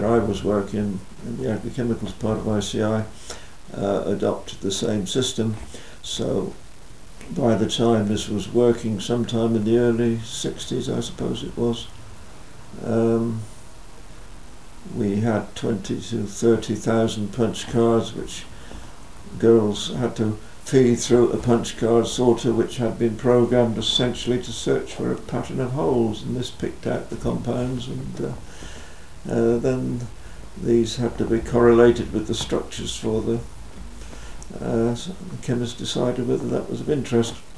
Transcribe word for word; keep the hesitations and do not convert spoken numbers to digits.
I was working in the agrochemicals part of I C I uh, adopted the same system. So by the time this was working, sometime in the early sixties, I suppose it was, um, we had twenty to thirty thousand punch cards, which girls had to feed through a punch card sorter which had been programmed essentially to search for a pattern of holes, and this picked out the compounds, and uh, uh, then these had to be correlated with the structures for the uh, so the chemist decided whether that was of interest.